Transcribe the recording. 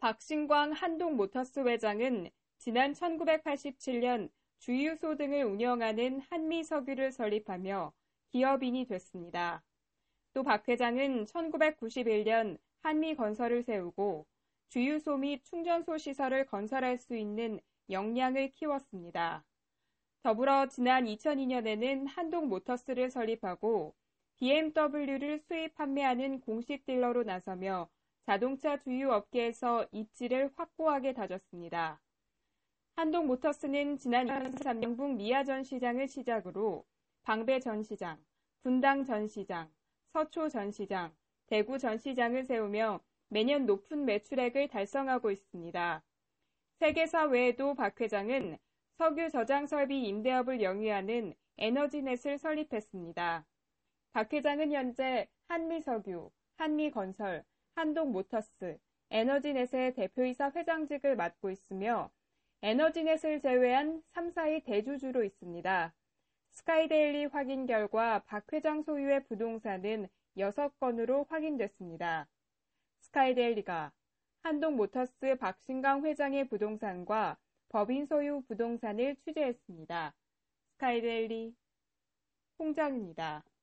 박신광 한동모터스 회장은 지난 1987년 주유소 등을 운영하는 한미석유를 설립하며 기업인이 됐습니다. 또 박 회장은 1991년 한미건설을 세우고 주유소 및 충전소 시설을 건설할 수 있는 역량을 키웠습니다. 더불어 지난 2002년에는 한동모터스를 설립하고 BMW를 수입 판매하는 공식 딜러로 나서며 자동차 주유 업계에서 입지를 확고하게 다졌습니다. 한동모터스는 지난 2003년 북미아 전시장을 시작으로 방배 전시장, 분당 전시장, 서초 전시장, 대구 전시장을 세우며 매년 높은 매출액을 달성하고 있습니다. 세계사 외에도 박 회장은 석유 저장 설비 임대업을 영위하는 에너지넷을 설립했습니다. 박 회장은 현재 한미석유, 한미건설, 한동모터스, 에너지넷의 대표이사 회장직을 맡고 있으며 에너지넷을 제외한 3사의 대주주로 있습니다. 스카이데일리 확인 결과 박 회장 소유의 부동산은 6건으로 확인됐습니다. 스카이데일리가 한동모터스 박신광 회장의 부동산과 법인 소유 부동산을 취재했습니다. 스카이데일리 홍정입니다.